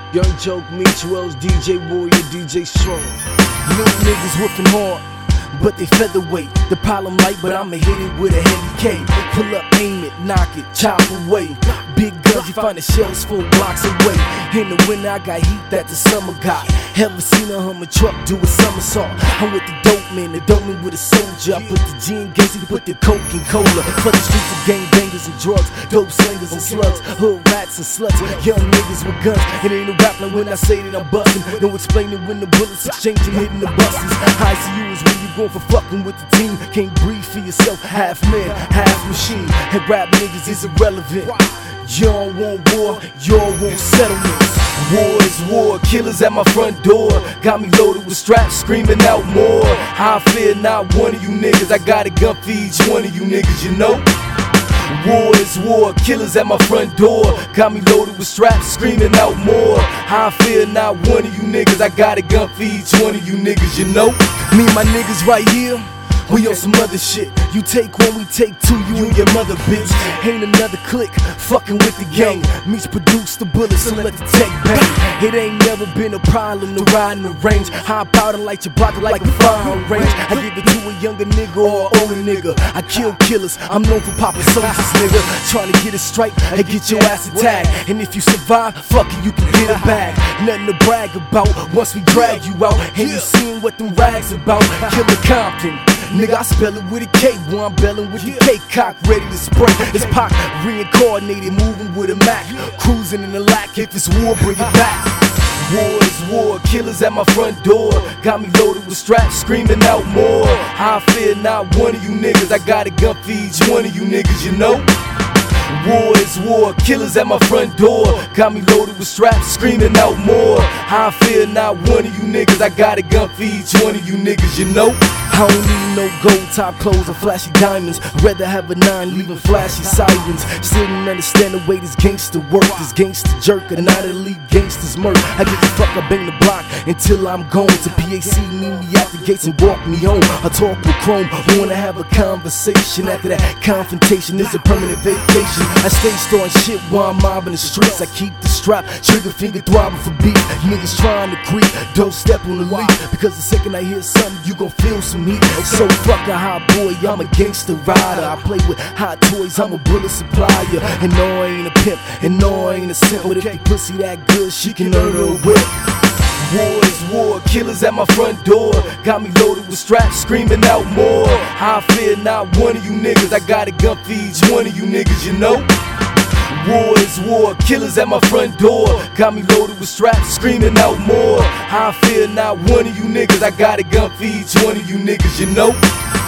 Young Joke, Meatuels, DJ Warrior, DJ Strong. Little niggas whooping hard, but they featherweight. The problem light, but I'ma hit it with a heavy K. Pull up, aim it, knock it, chop away. Big guns, you find the shells 4 blocks away. In the winter, I got heat that the summer got. Ever seen a Hummer truck do a somersault? I'm with the dope man with a soldier. I put the G in Gacy, put the coke in cola. For the streets of gangbangers and drugs, dope slingers and slugs, hood rats and sluts, young niggas with guns. It ain't a rap like when I say that I'm bustin'. No explaining when the bullets exchanging, hitting the buses. High to you is when you going for fucking with the team. Can't breathe for yourself, half man, half machine. And rap niggas is irrelevant. Y'all want war, y'all want settlements. War is war, killers at my front door. Got me loaded with straps, screaming out more. I fear not one of you niggas, I got a gun for each one of you niggas, you know. War is war, killers at my front door. Got me loaded with straps, screaming out more. I fear not one of you niggas, I got a gun for each one of you niggas, you know. Me and my niggas right here, we on some other shit. You take one, we take two, you and your mother, bitch. Ain't another click, fucking with the gang. Meets produce the bullets and let the tech bang. It ain't never been a problem to ride in the range. Hop out and light your block like a firing range. I give it to a younger nigga or an older nigga. I kill killers, I'm known for popping soldiers, nigga. Trying to get a strike and get your ass attacked. And if you survive, fuck it, you can get it back. Nothing to brag about once we drag you out. And you seen what them rags about. Killer Compton. Nigga, I spell it with a K, boy, I'm belling with the K-cock, ready to spray. It's Pac, reincarnated, moving with a Mac. Cruising in the lack, if it's war, bring it back. War is war, killers at my front door. Got me loaded with straps, screaming out more. I fear not one of you niggas, I got a gun for each one of you niggas, you know. War is war, killers at my front door. Got me loaded with straps, screaming out more. I fear not one of you niggas, I got a gun for each one of you niggas, you know. I don't need no gold top clothes or flashy diamonds. Rather have a 9 leaving flashy sirens. Still don't understand the way this gangster work. This gangster jerk and not elite gangsters murk. I give a fuck, I bang the block until I'm gone. To PAC, meet me at the gates and walk me home. I talk with Chrome, wanna have a conversation. After that confrontation is a permanent vacation. I stay storing shit while I'm mobbing the streets. I keep the strap, trigger finger throbbing for beat. Niggas trying to creep, don't step on the leaf. Because the second I hear something, you gon' feel some heat. So fuck a hot boy, I'm a gangster rider. I play with hot toys, I'm a bullet supplier. And no, I ain't a pimp, and no, I ain't a simp. But if the pussy that good, she can earn her whip. War is war, killers at my front door. Got me loaded with straps, screaming out more. I fear not one of you niggas, I got a gun for each one of you niggas, you know. War is war, killers at my front door. Got me loaded with straps, screaming out more. I fear not one of you niggas, I got a gun for each one of you niggas, you know.